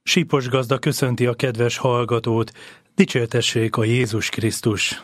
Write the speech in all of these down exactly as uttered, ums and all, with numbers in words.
Sipos gazda köszönti a kedves hallgatót, dicsértessék a Jézus Krisztus!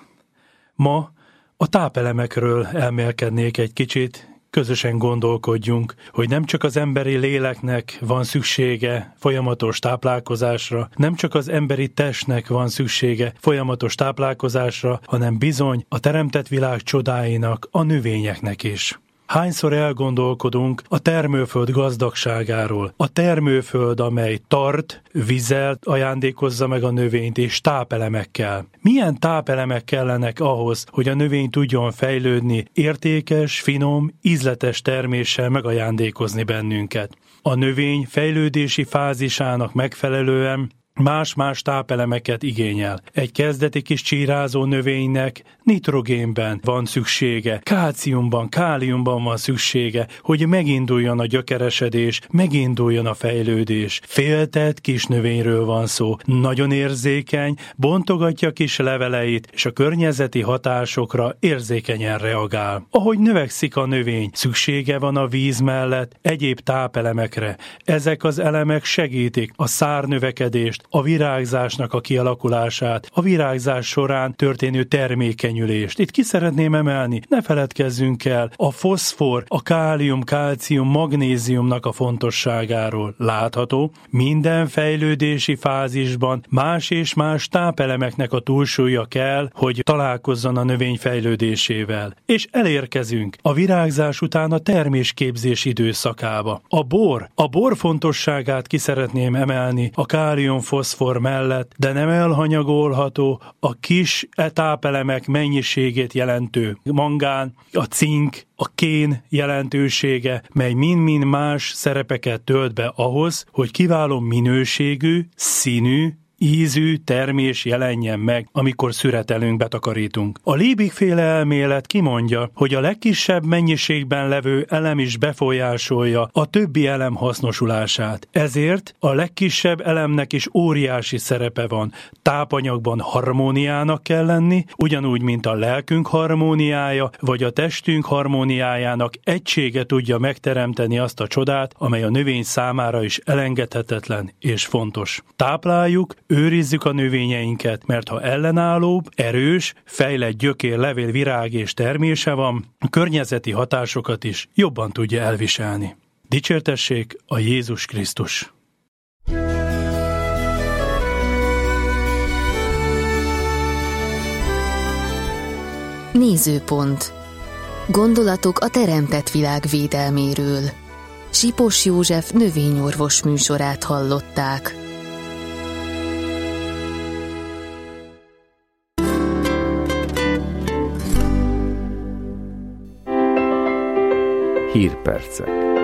Ma a tápelemekről elmélkednék egy kicsit, közösen gondolkodjunk, hogy nem csak az emberi léleknek van szüksége folyamatos táplálkozásra, nem csak az emberi testnek van szüksége folyamatos táplálkozásra, hanem bizony a teremtett világ csodáinak, a növényeknek is. Hányszor elgondolkodunk a termőföld gazdagságáról, a termőföld, amely tart, vízzel ajándékozza meg a növényt és tápelemekkel. Milyen tápelemek kellenek ahhoz, hogy a növény tudjon fejlődni, értékes, finom, ízletes terméssel megajándékozni bennünket. A növény fejlődési fázisának megfelelően más-más tápelemeket igényel. Egy kezdeti kis csírázó növénynek nitrogénben van szüksége, kálciumban, káliumban van szüksége, hogy meginduljon a gyökeresedés, meginduljon a fejlődés. Féltett kis növényről van szó, nagyon érzékeny, bontogatja kis leveleit, és a környezeti hatásokra érzékenyen reagál. Ahogy növekszik a növény, szüksége van a víz mellett egyéb tápelemekre. Ezek az elemek segítik a szárnövekedést, a virágzásnak a kialakulását, a virágzás során történő termékenyülést. Itt ki szeretném emelni, ne feledkezzünk el a foszfor, a kálium, kálcium, magnéziumnak a fontosságáról. Látható, minden fejlődési fázisban más és más tápelemeknek a túlsúlya kell, hogy találkozzon a növény fejlődésével. És elérkezünk a virágzás után a termésképzés időszakába. A bor, a bor fontosságát ki szeretném emelni, a kálium, foszfor mellett, de nem elhanyagolható a kis tápelemek mennyiségét jelentő mangán, a cink, a kén jelentősége, mely mind-mind más szerepeket tölt be ahhoz, hogy kiváló minőségű, színű, ízű termés jelenjen meg, amikor szüretelünk, betakarítunk. A Liebig-féle elmélet kimondja, hogy a legkisebb mennyiségben levő elem is befolyásolja a többi elem hasznosulását. Ezért a legkisebb elemnek is óriási szerepe van. Tápanyagban harmóniának kell lenni, ugyanúgy, mint a lelkünk harmóniája, vagy a testünk harmóniájának egysége tudja megteremteni azt a csodát, amely a növény számára is elengedhetetlen és fontos. Tápláljuk, őrizzük a növényeinket, mert ha ellenállóbb, erős, fejlett gyökér, levél, virág és termése van, a környezeti hatásokat is jobban tudja elviselni. Dicsértessék a Jézus Krisztus! Nézőpont. Gondolatok a teremtett világ védelméről. Sipos József növényorvos műsorát hallották. Hírpercek.